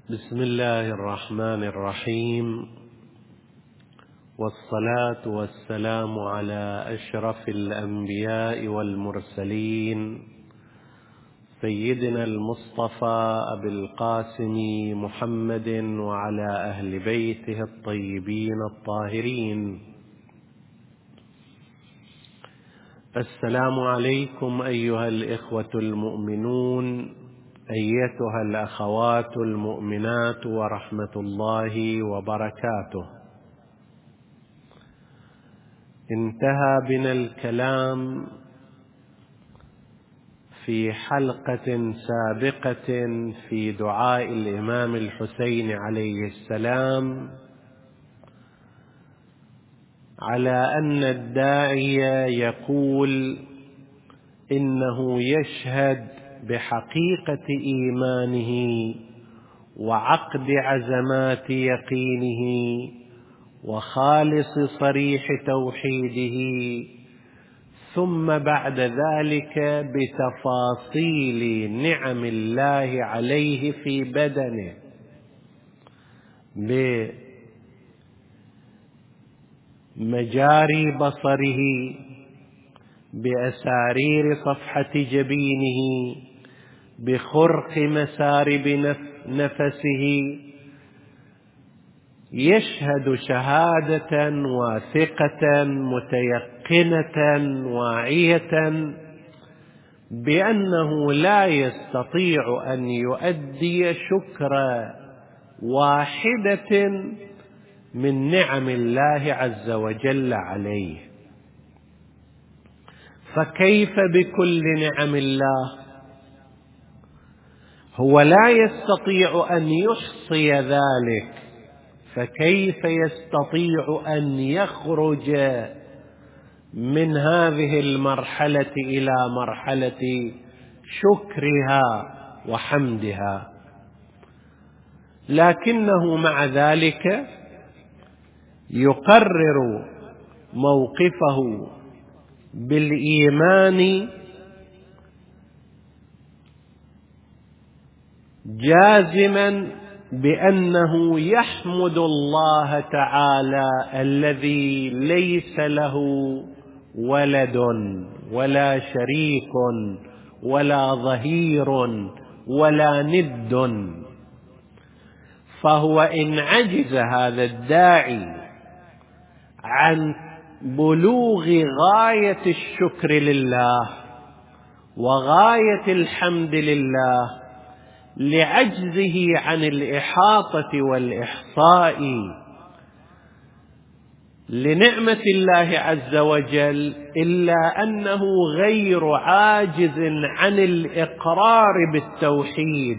بسم الله الرحمن الرحيم، والصلاة والسلام على أشرف الأنبياء والمرسلين سيدنا المصطفى أبي القاسم محمد وعلى أهل بيته الطيبين الطاهرين. السلام عليكم أيها الإخوة المؤمنون، أيتها الأخوات المؤمنات، ورحمة الله وبركاته. انتهى بنا الكلام في حلقة سابقة في دعاء الإمام الحسين عليه السلام على أن الداعية يقول إنه يشهد بحقيقة إيمانه وعقد عزمات يقينه وخالص صريح توحيده، ثم بعد ذلك بتفاصيل نعم الله عليه في بدنه، بمجاري بصره، بأسارير صفحة جبينه، بخرق مسارب نفسه، يشهد شهادة واثقة متيقنة واعية بأنه لا يستطيع أن يؤدي شكر واحدة من نعم الله عز وجل عليه، فكيف بكل نعم الله؟ هو لا يستطيع أن يحصي ذلك، فكيف يستطيع أن يخرج من هذه المرحلة إلى مرحلة شكرها وحمدها؟ لكنه مع ذلك يقرر موقفه بالإيمان جازما بأنه يحمد الله تعالى الذي ليس له ولد ولا شريك ولا ظهير ولا ند. فهو إن عجز هذا الداعي عن بلوغ غاية الشكر لله وغاية الحمد لله لعجزه عن الإحاطة والإحصاء لنعمة الله عز وجل، إلا أنه غير عاجز عن الإقرار بالتوحيد،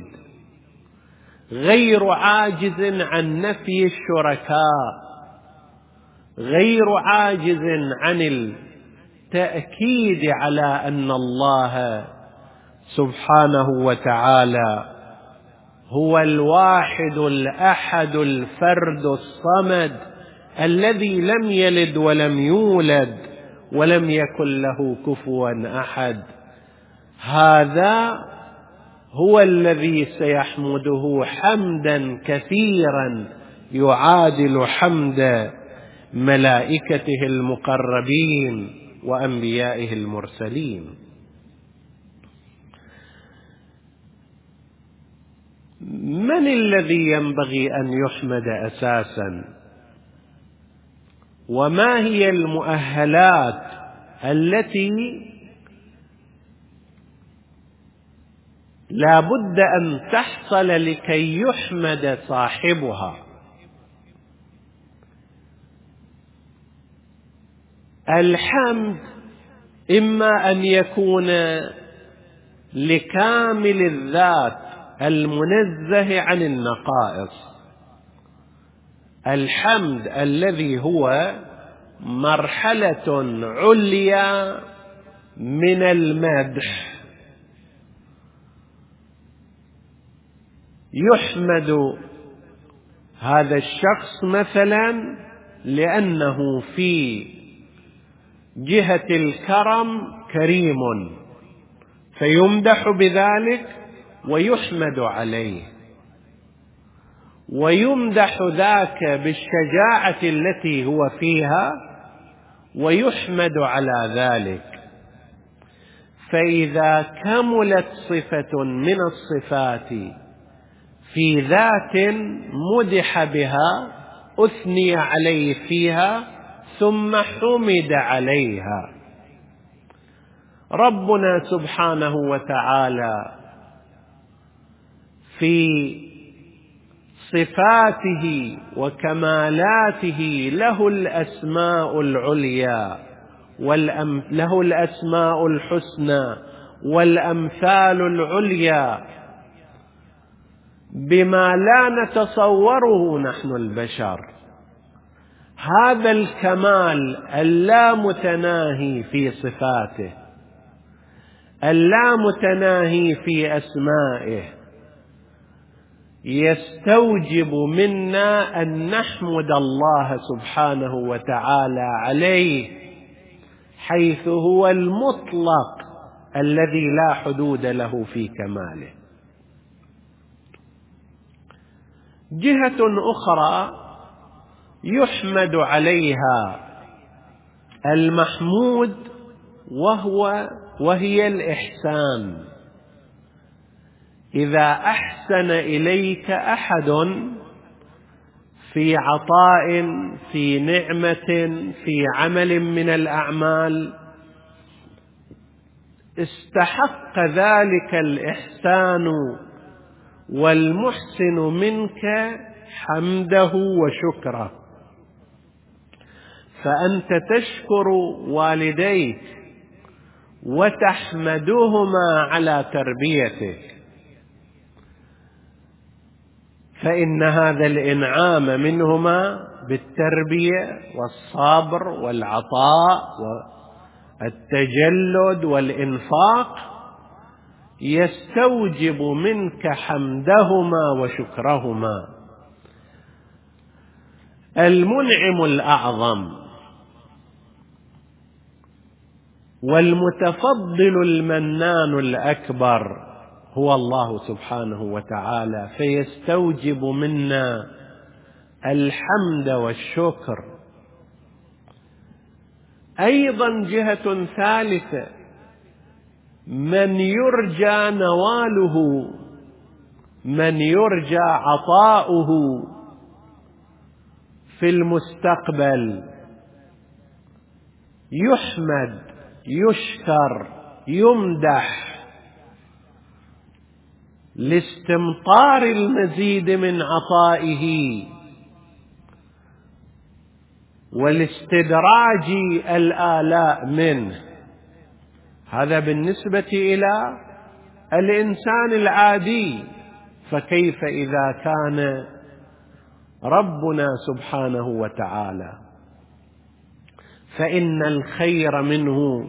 غير عاجز عن نفي الشركاء، غير عاجز عن التأكيد على أن الله سبحانه وتعالى هو الواحد الأحد الفرد الصمد الذي لم يلد ولم يولد ولم يكن له كفوا أحد. هذا هو الذي سيحمده حمدا كثيرا يعادل حمد ملائكته المقربين وأنبيائه المرسلين. من الذي ينبغي أن يحمد أساسا؟ وما هي المؤهلات التي لا بد أن تحصل لكي يحمد صاحبها؟ الحمد إما أن يكون لكامل الذات المنزه عن النقائص، الحمد الذي هو مرحلة عليا من المدح، يحمد هذا الشخص مثلا لأنه في جهة الكرم كريم، فيمدح بذلك ويحمد عليه. ويمدح ذاك بالشجاعة التي هو فيها ويحمد على ذلك. فإذا كملت صفة من الصفات في ذات مدح بها أثني عليه فيها ثم حمد عليها. ربنا سبحانه وتعالى في صفاته وكمالاته له الأسماء العليا له الأسماء الحسنى والأمثال العليا بما لا نتصوره نحن البشر. هذا الكمال اللامتناهي في صفاته اللامتناهي في أسمائه يستوجب منا أن نحمد الله سبحانه وتعالى عليه، حيث هو المطلق الذي لا حدود له في كماله. جهة أخرى يحمد عليها المحمود وهي الإحسان. إذا أحسن إليك أحد في عطاء، في نعمة، في عمل من الأعمال، استحق ذلك الإحسان والمحسن منك حمده وشكره. فأنت تشكر والديك وتحمدهما على تربيتك، فإن هذا الإنعام منهما بالتربية والصبر والعطاء والتجلد والإنفاق يستوجب منك حمدهما وشكرهما. المنعم الأعظم والمتفضل المنان الأكبر هو الله سبحانه وتعالى، فيستوجب منا الحمد والشكر. أيضا جهة ثالثة، من يرجى نواله، من يرجى عطاؤه في المستقبل يحمد يشكر يمدح لاستمطار المزيد من عطائه والاستدراج الآلاء منه. هذا بالنسبة إلى الإنسان العادي، فكيف إذا كان ربنا سبحانه وتعالى؟ فإن الخير منه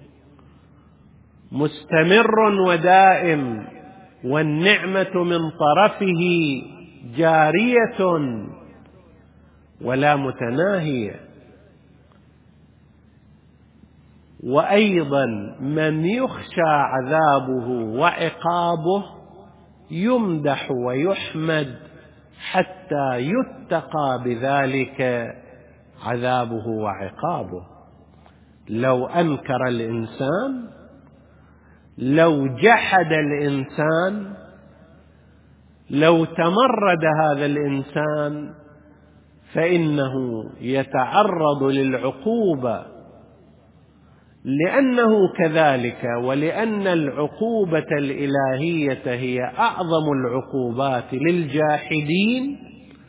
مستمر ودائم، والنعمة من طرفه جارية ولا متناهية. وأيضا من يخشى عذابه وعقابه يمدح ويحمد حتى يتقى بذلك عذابه وعقابه. لو أنكر الإنسان، لو جحد الإنسان، لو تمرد هذا الإنسان، فإنه يتعرض للعقوبة، لأنه كذلك، ولأن العقوبة الإلهية هي أعظم العقوبات للجاحدين،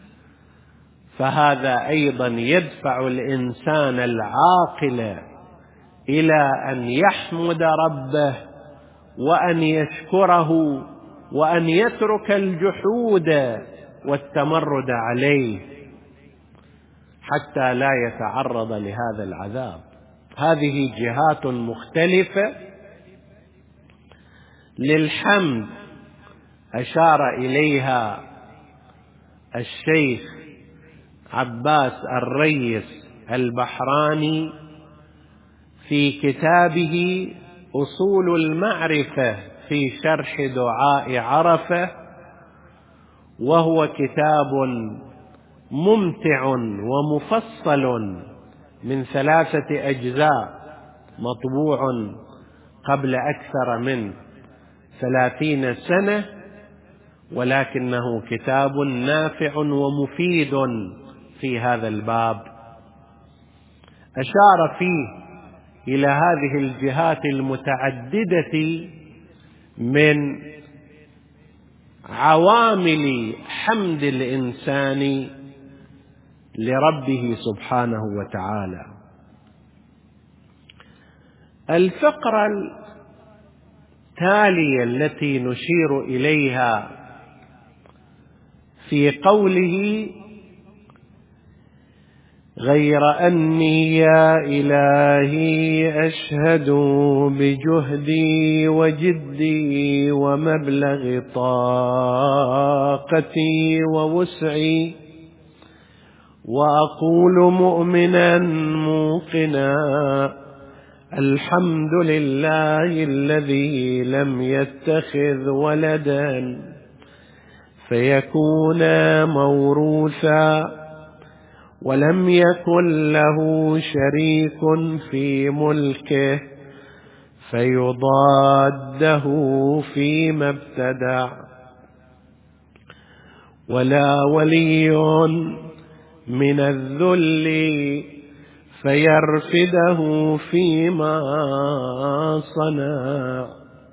فهذا أيضا يدفع الإنسان العاقل إلى أن يحمد ربه وأن يشكره وأن يترك الجحود والتمرد عليه حتى لا يتعرض لهذا العذاب. هذه جهات مختلفة للحمد أشار إليها الشيخ عباس الريس البحراني في كتابه أصول المعرفة في شرح دعاء عرفة، وهو كتاب ممتع ومفصل من 3 أجزاء، مطبوع قبل أكثر من 30 سنة، ولكنه كتاب نافع ومفيد في هذا الباب. أشار فيه إلى هذه الجهات المتعددة من عوامل حمد الإنسان لربه سبحانه وتعالى. الفقرة التالية التي نشير إليها في قوله: غير أني يا إلهي أشهد بجهدي وجدي ومبلغ طاقتي ووسعي، وأقول مؤمنا موقنا الحمد لله الذي لم يتخذ ولدا فيكون موروثا، ولم يكن له شريك في ملكه فيضاده فيما ابتدع، ولا ولي من الذل فيرفده فيما صنع،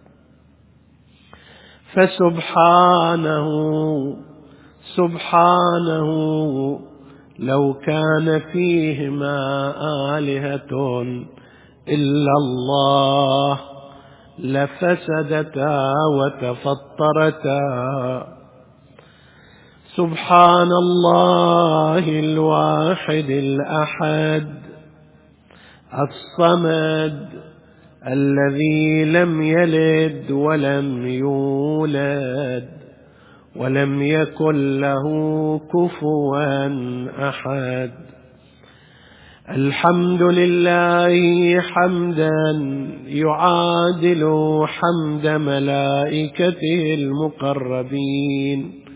فسبحانه لو كان فيهما آلهة إلا الله لفسدتا وتفطرتا. سبحان الله الواحد الأحد الصمد الذي لم يلد ولم يولد ولم يكن له كفوا أحد. الحمد لله حمدا يعادل حمد ملائكته المقربين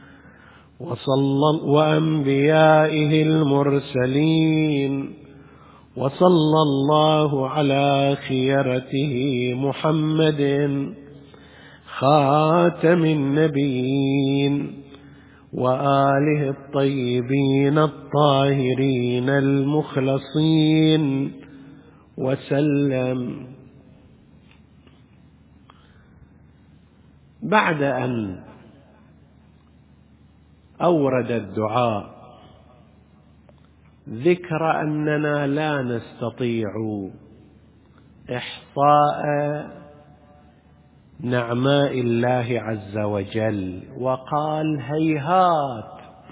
وأنبيائه المرسلين، وصلى الله على خيرته محمد خاتم النبيين وآله الطيبين الطاهرين المخلصين وسلم. بعد أن أورد الدعاء ذكر أننا لا نستطيع إحصاء نعماء الله عز وجل، وقال: هيهات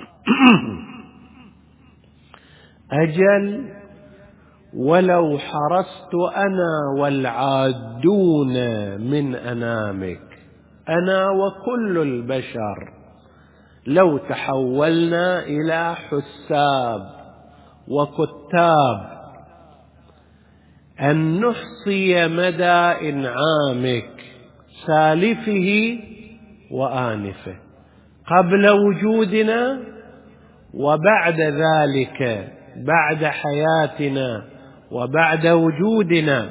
أجل ولو حرصت أنا والعادون من أنامك، أنا وكل البشر لو تحولنا إلى حساب وكتاب أن نحصي مدى إنعامك سالفه وآنفه قبل وجودنا وبعد ذلك، بعد حياتنا وبعد وجودنا،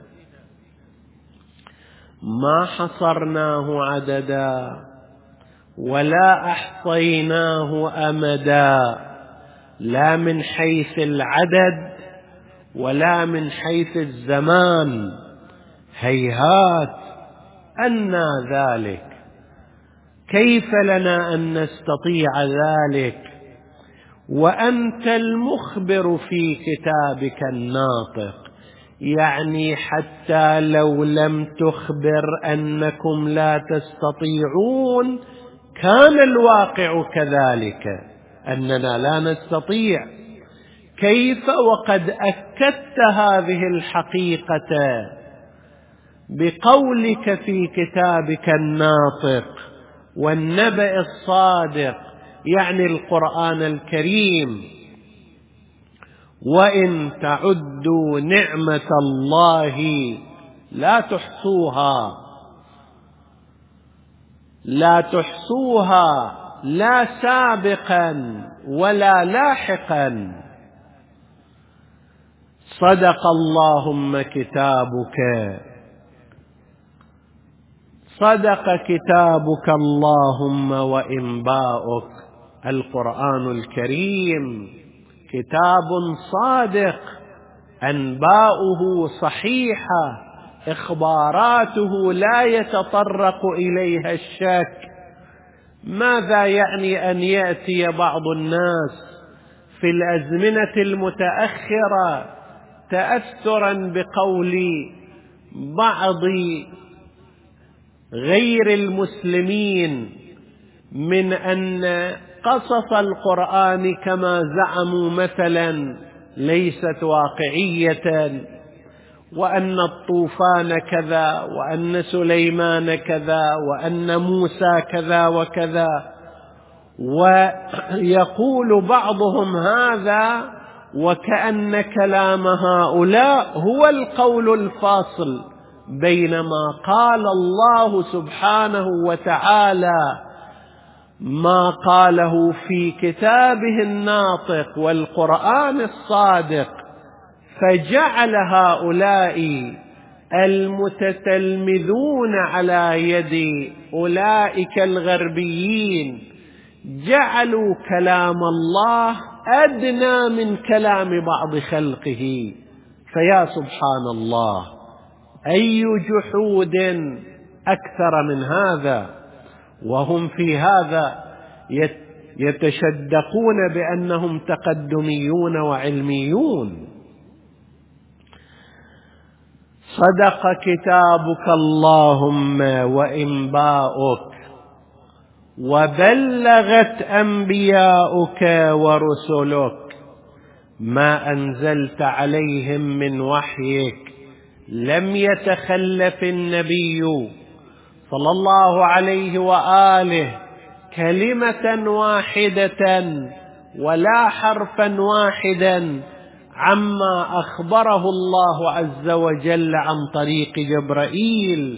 ما حصرناه عددا ولا أحصيناه أمدا، لا من حيث العدد ولا من حيث الزمان. هيهات أنى ذلك، كيف لنا أن نستطيع ذلك وأنت المخبر في كتابك الناطق؟ يعني حتى لو لم تخبر أنكم لا تستطيعون كان الواقع كذلك أننا لا نستطيع. كيف وقد أكدت هذه الحقيقة بقولك في كتابك الناطق والنبأ الصادق، يعني القرآن الكريم: وإن تعدوا نعمة الله لا تحصوها لا سابقا ولا لاحقا. صدق اللهم كتابك، صدق كتابك اللهم وإنباؤك. القرآن الكريم كتاب صادق، أنباؤه صحيحة، إخباراته لا يتطرق إليها الشك. ماذا يعني أن يأتي بعض الناس في الأزمنة المتأخرة تأثرا بقول بعض غير المسلمين من أن قصص القرآن كما زعموا مثلا ليست واقعية، وأن الطوفان كذا، وأن سليمان كذا، وأن موسى كذا وكذا، ويقول بعضهم هذا وكأن كلام هؤلاء هو القول الفاصل، بينما قال الله سبحانه وتعالى ما قاله في كتابه الناطق والقرآن الصادق، فجعل هؤلاء المتتلمذون على يد أولئك الغربيين جعلوا كلام الله أدنى من كلام بعض خلقه. فيا سبحان الله، أي جحود أكثر من هذا؟ وهم في هذا يتشدقون بأنهم تقدميون وعلميون. صدق كتابك اللهم وإنباؤك، وبلغت أنبياؤك ورسلك ما أنزلت عليهم من وحيك. لم يتخلف النبي صلى الله عليه وآله كلمة واحدة ولا حرفا واحدا عما أخبره الله عز وجل عن طريق جبرائيل،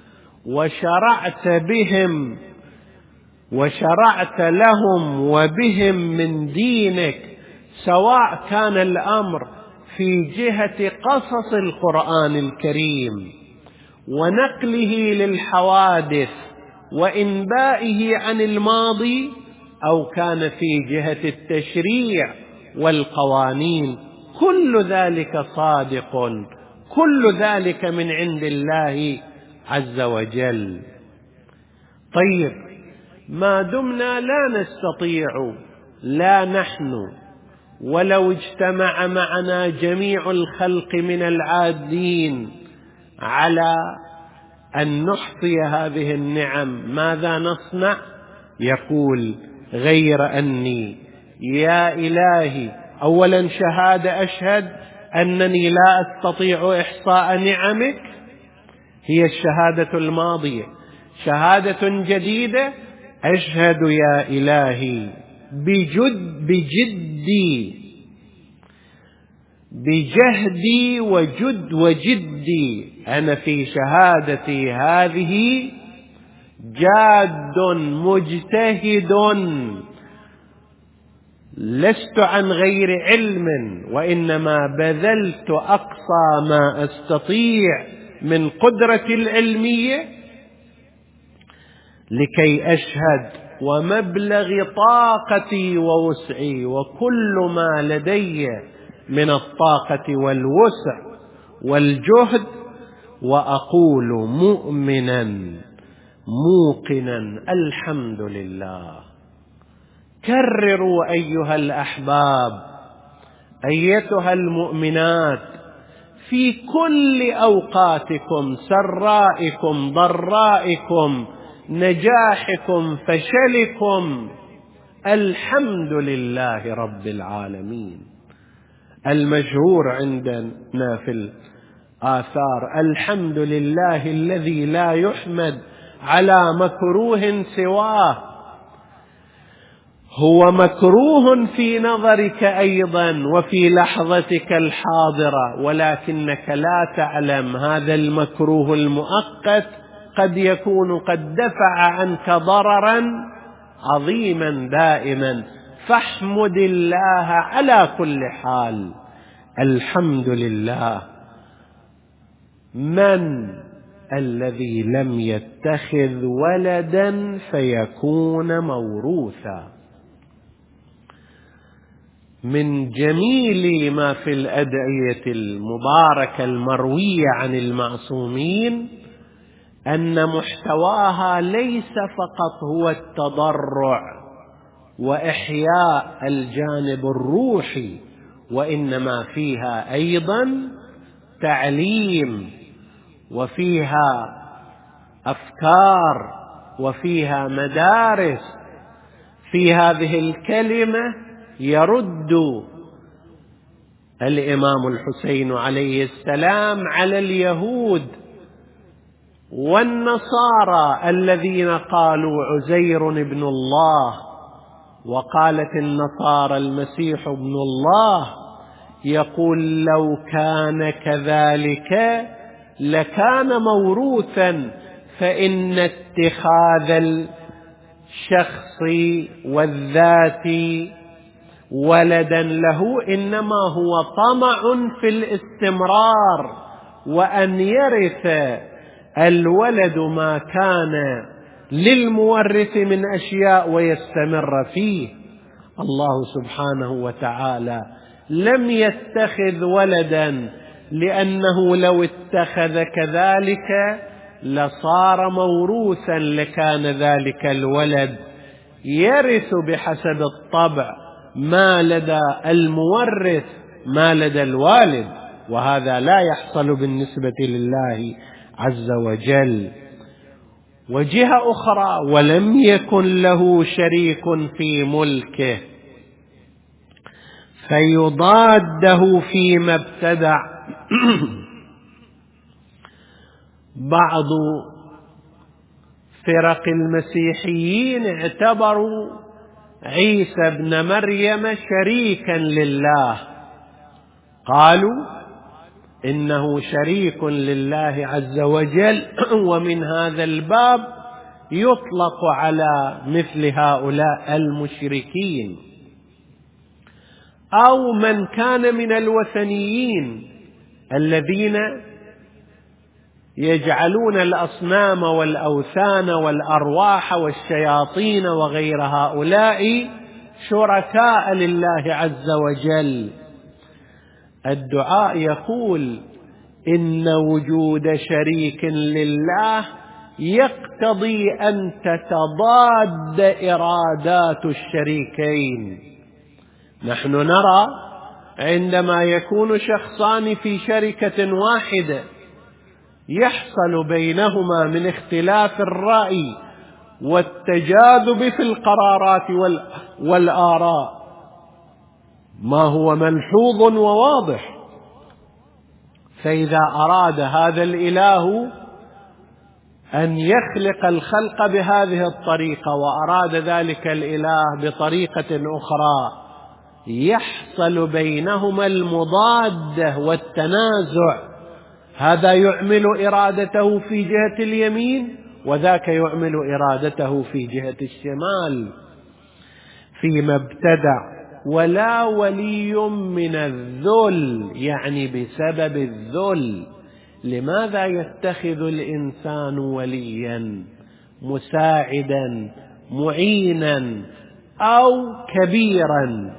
وشرعت لهم وبهم من دينك، سواء كان الأمر في جهة قصص القرآن الكريم ونقله للحوادث وإنبائه عن الماضي، أو كان في جهة التشريع والقوانين. كل ذلك صادق، كل ذلك من عند الله عز وجل. طيب، ما دمنا لا نستطيع، لا نحن ولو اجتمع معنا جميع الخلق من العادين على أن نحصي هذه النعم، ماذا نصنع؟ يقول: غير أني يا إلهي، أولا شهادة، أشهد أنني لا أستطيع إحصاء نعمك، هي الشهادة الماضية. شهادة جديدة: أشهد يا إلهي بجهدي وجدي، أنا في شهادتي هذه جاد مجتهد، لست عن غير علم، وإنما بذلت أقصى ما أستطيع من قدرتي العلمية لكي أشهد، ومبلغ طاقتي ووسعي وكل ما لدي من الطاقة والوسع والجهد، وأقول مؤمنا موقنا الحمد لله. كرروا أيها الأحباب، أيتها المؤمنات، في كل أوقاتكم، سرائكم ضرائكم، نجاحكم فشلكم، الحمد لله رب العالمين. المشهور عندنا في الآثار: الحمد لله الذي لا يحمد على مكروه سواه. هو مكروه في نظرك أيضا وفي لحظتك الحاضرة، ولكنك لا تعلم هذا المكروه المؤقت قد يكون قد دفع عنك ضررا عظيما دائما. فاحمد الله على كل حال. الحمد لله. من الذي لم يتخذ ولدا فيكون موروثا؟ من جميل ما في الأدعية المباركة المروية عن المعصومين أن محتواها ليس فقط هو التضرع وإحياء الجانب الروحي، وإنما فيها أيضا تعليم، وفيها أفكار، وفيها مدارس. في هذه الكلمة يرد الإمام الحسين عليه السلام على اليهود والنصارى الذين قالوا عزير ابن الله، وقالت النصارى المسيح ابن الله. يقول لو كان كذلك لكان موروثا، فإن اتخاذ الشخص والذات ولدا له إنما هو طمع في الاستمرار، وأن يرث الولد ما كان للمورث من أشياء ويستمر فيه. الله سبحانه وتعالى لم يتخذ ولدا، لأنه لو اتخذ كذلك لصار موروثا، لكان ذلك الولد يرث بحسب الطبع ما لدى المورث ما لدى الوالد، وهذا لا يحصل بالنسبة لله عز وجل. وجهة أخرى: ولم يكن له شريك في ملكه فيضاده فيما ابتدع. بعض فرق المسيحيين اعتبروا عيسى ابن مريم شريكا لله، قالوا إنه شريك لله عز وجل، ومن هذا الباب يطلق على مثل هؤلاء المشركين. أو من كان من الوثنيين الذين يجعلون الأصنام والأوثان والأرواح والشياطين وغير هؤلاء شركاء لله عز وجل. الدعاء يقول إن وجود شريك لله يقتضي أن تتضاد إرادات الشريكين. نحن نرى عندما يكون شخصان في شركة واحدة يحصل بينهما من اختلاف الرأي والتجاذب في القرارات والآراء ما هو ملحوظ وواضح. فإذا أراد هذا الإله أن يخلق الخلق بهذه الطريقة وأراد ذلك الإله بطريقة أخرى، يحصل بينهما المضادة والتنازع. هذا يعمل إرادته في جهة اليمين، وذاك يعمل إرادته في جهة الشمال. فيما ابتدع. ولا ولي من الذل، يعني بسبب الذل. لماذا يتخذ الإنسان وليا مساعدا معينا أو كبيرا؟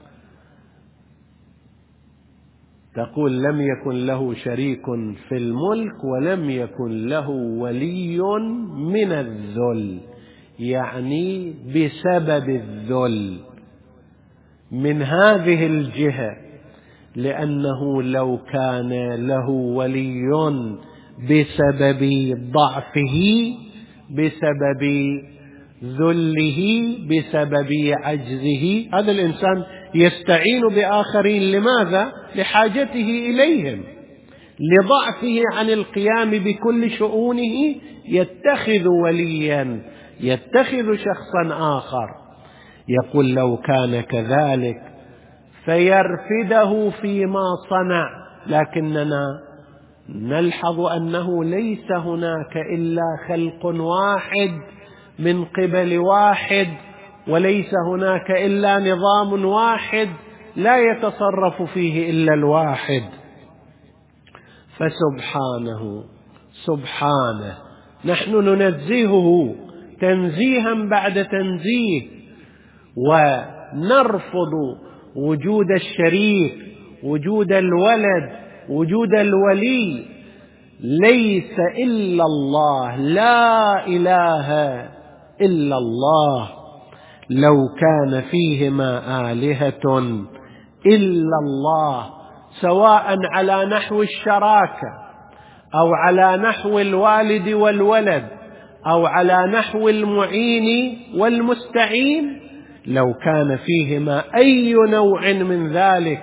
تقول لم يكن له شريك في الملك ولم يكن له ولي من الذل، يعني بسبب الذل. من هذه الجهة، لأنه لو كان له ولي بسبب ضعفه، بسبب ذله، بسبب عجزه، هذا الإنسان يستعين بآخرين. لماذا؟ لحاجته إليهم، لضعفه عن القيام بكل شؤونه يتخذ وليا، يتخذ شخصا آخر. يقول لو كان كذلك فيرفده فيما صنع، لكننا نلحظ أنه ليس هناك إلا خلق واحد من قبل واحد، وليس هناك إلا نظام واحد لا يتصرف فيه إلا الواحد. فسبحانه سبحانه نحن ننزهه تنزيها بعد تنزيه، ونرفض وجود الشريك، وجود الولد، وجود الولي. ليس إلا الله، لا إله إلا الله. لو كان فيهما آلهة إلا الله، سواء على نحو الشراكة أو على نحو الوالد والولد أو على نحو المعين والمستعين، لو كان فيهما أي نوع من ذلك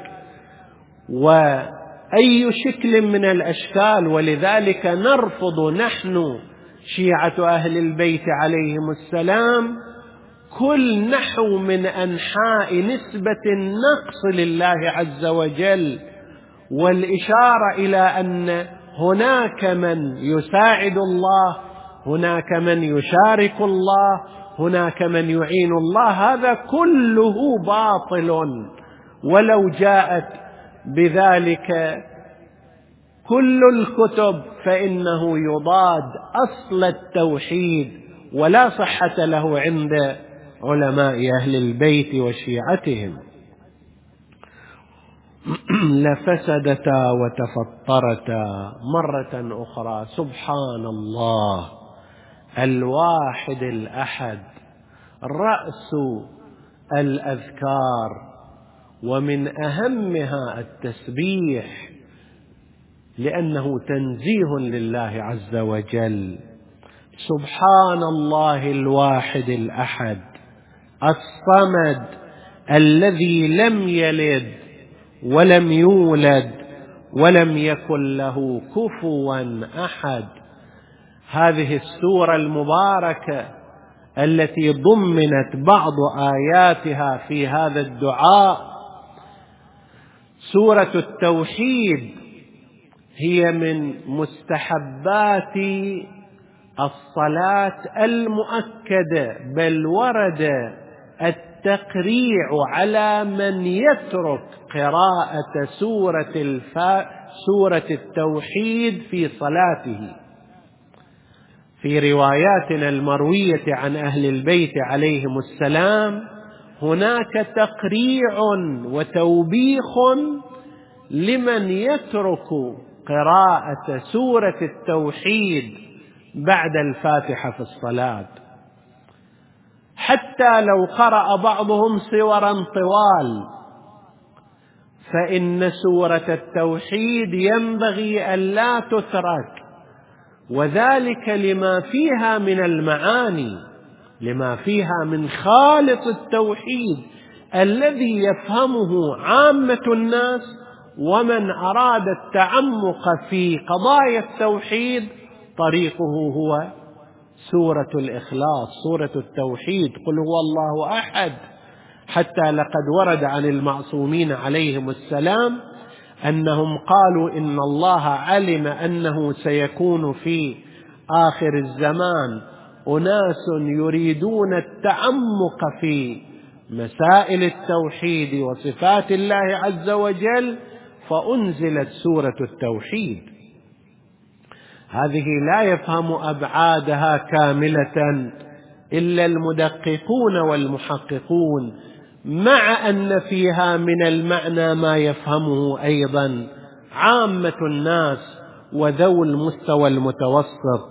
وأي شكل من الأشكال. ولذلك نرفض نحن شيعة أهل البيت عليهم السلام كل نحو من أنحاء نسبة النقص لله عز وجل، والإشارة إلى أن هناك من يساعد الله، هناك من يشارك الله، هناك من يعين الله. هذا كله باطل، ولو جاءت بذلك كل الكتب فإنه يضاد أصل التوحيد، ولا صحة له عند علماء أهل البيت وشيعتهم. لفسدتا وتفطرتا مرة أخرى. سبحان الله الواحد الأحد، رأس الأذكار، ومن أهمها التسبيح، لأنه تنزيه لله عز وجل. سبحان الله الواحد الأحد الصمد الذي لم يلد ولم يولد ولم يكن له كفوا أحد. هذه السورة المباركة التي ضمنت بعض آياتها في هذا الدعاء، سورة التوحيد، هي من مستحبات الصلاة المؤكدة، بل ورد التقريع على من يترك قراءة سورة التوحيد في صلاته. في رواياتنا المروية عن أهل البيت عليهم السلام هناك تقريع وتوبيخ لمن يترك قراءة سورة التوحيد بعد الفاتحة في الصلاة، حتى لو قرأ بعضهم سورا طوال، فإن سورة التوحيد ينبغي أن لا تترك، وذلك لما فيها من المعاني، لما فيها من خالص التوحيد الذي يفهمه عامة الناس. ومن أراد التعمق في قضايا التوحيد طريقه هو سورة الإخلاص، سورة التوحيد، قل هو الله أحد. حتى لقد ورد عن المعصومين عليهم السلام أنهم قالوا إن الله علم أنه سيكون في آخر الزمان أناس يريدون التعمق في مسائل التوحيد وصفات الله عز وجل، فأنزلت سورة التوحيد. هذه لا يفهم أبعادها كاملة إلا المدققون والمحققون، مع أن فيها من المعنى ما يفهمه أيضا عامة الناس وذو المستوى المتوسط.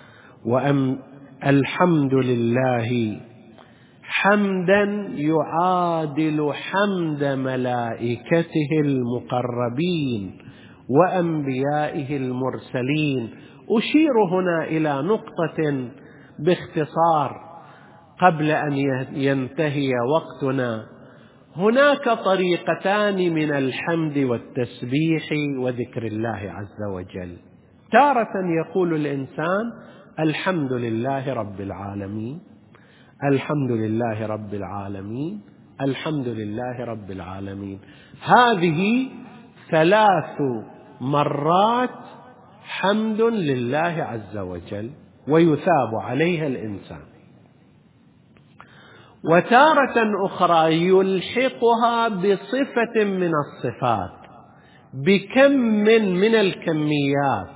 الحمد لله حمدا يعادل حمد ملائكته المقربين وأنبيائه المرسلين. أشير هنا إلى نقطة باختصار قبل أن ينتهي وقتنا. هناك طريقتان من الحمد والتسبيح وذكر الله عز وجل. تارة يقول الإنسان الحمد لله رب العالمين، الحمد لله رب العالمين، الحمد لله رب العالمين. هذه 3 مرات حمد لله عز وجل ويثاب عليها الإنسان. وتارة أخرى يلحقها بصفة من الصفات، بكم من الكميات،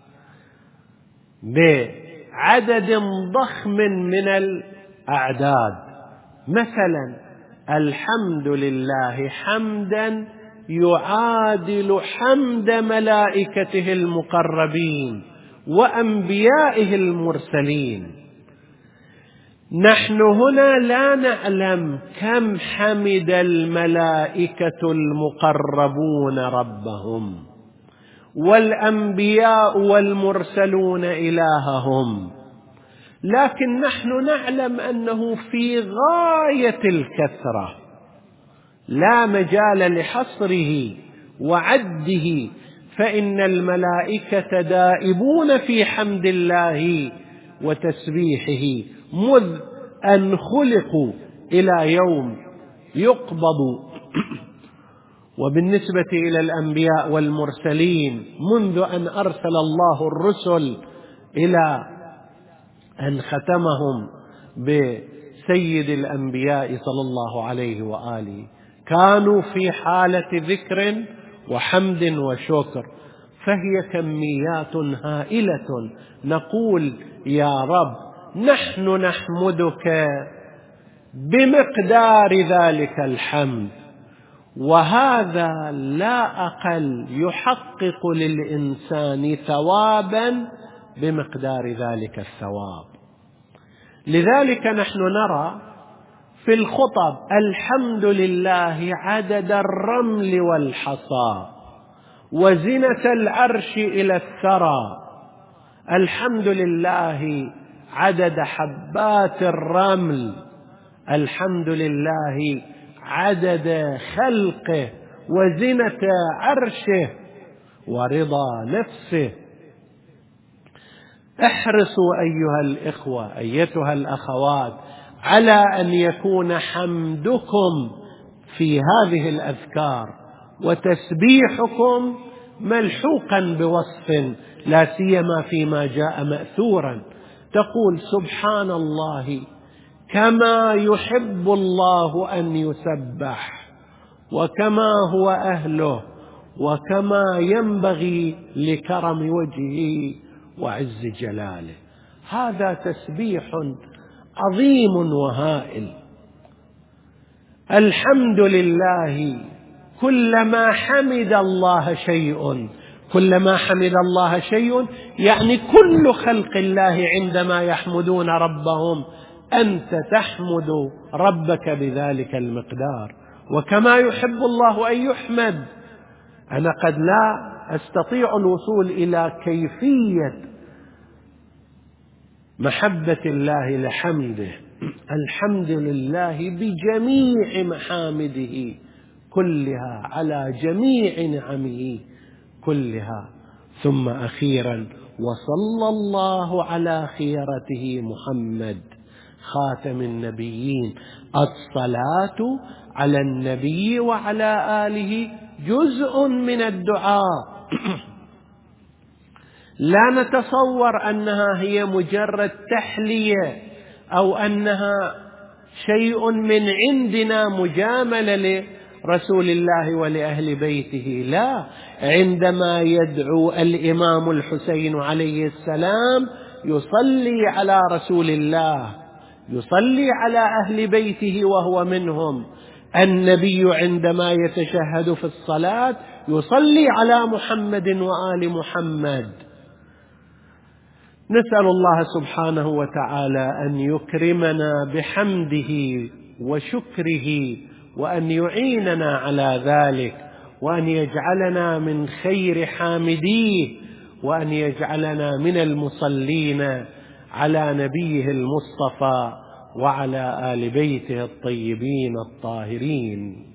بعدد ضخم من الأعداد. مثلا الحمد لله حمدا يعادل حمد ملائكته المقربين وأنبيائه المرسلين. نحن هنا لا نعلم كم حمد الملائكة المقربون ربهم والأنبياء والمرسلون إلههم، لكن نحن نعلم أنه في غاية الكثرة، لا مجال لحصره وعده، فإن الملائكة دائبون في حمد الله وتسبيحه مذ أن خلقوا إلى يوم يقبضوا. وبالنسبة إلى الأنبياء والمرسلين منذ أن أرسل الله الرسل إلى أن ختمهم بسيد الأنبياء صلى الله عليه وآله كانوا في حالة ذكر وحمد وشكر، فهي كميات هائلة. نقول يا رب نحن نحمدك بمقدار ذلك الحمد، وهذا لا أقل يحقق للإنسان ثوابا بمقدار ذلك الثواب. لذلك نحن نرى في الخطب الحمد لله عدد الرمل والحصى وزنة العرش إلى الثرى، الحمد لله عدد حبات الرمل، الحمد لله عدد خلقه وزنة عرشه ورضا نفسه. احرصوا أيها الإخوة أيتها الأخوات على أن يكون حمدكم في هذه الأذكار وتسبيحكم ملحوقا بوصف، لا سيما فيما جاء مأثورا، تقول سبحان الله كما يحب الله أن يسبح وكما هو أهله وكما ينبغي لكرم وجهه وعز جلاله. هذا تسبيح عظيم وهائل. الحمد لله كلما حمد الله شيء، كلما حمد الله شيء يعني كل خلق الله عندما يحمدون ربهم أنت تحمد ربك بذلك المقدار. وكما يحب الله أن يحمد، أنا قد لا أستطيع الوصول إلى كيفية محبة الله لحمده، الحمد لله بجميع محامده كلها على جميع نعمه كلها. ثم أخيرا وصلى الله على خيرته محمد خاتم النبيين. الصلاة على النبي وعلى آله جزء من الدعاء، لا نتصور أنها هي مجرد تحلية أو أنها شيء من عندنا مجاملة لرسول الله ولأهل بيته، لا. عندما يدعو الإمام الحسين عليه السلام يصلي على رسول الله، يصلي على أهل بيته وهو منهم. النبي عندما يتشهد في الصلاة يصلي على محمد وآل محمد. نسأل الله سبحانه وتعالى أن يكرمنا بحمده وشكره، وأن يعيننا على ذلك، وأن يجعلنا من خير حامديه، وأن يجعلنا من المصلين على نبيه المصطفى وعلى آل بيته الطيبين الطاهرين.